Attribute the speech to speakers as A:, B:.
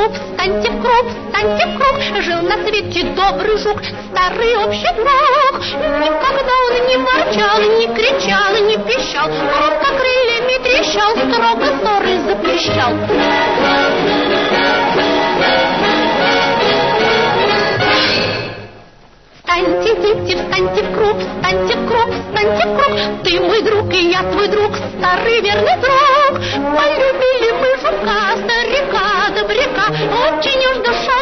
A: встаньте в круг, встаньте в круг. Жил на свете добрый жук, старый общий друг. Никогда он не ворчал, не кричал, не пищал, громко крыльями трещал, строго ссоры запрещал. Встаньте, дети, встаньте в круг, встаньте в круг, встаньте в круг. Ты мой друг, и я твой друг, старый верный друг. Полюбили мы жука, старика, добряка. Очень уж душа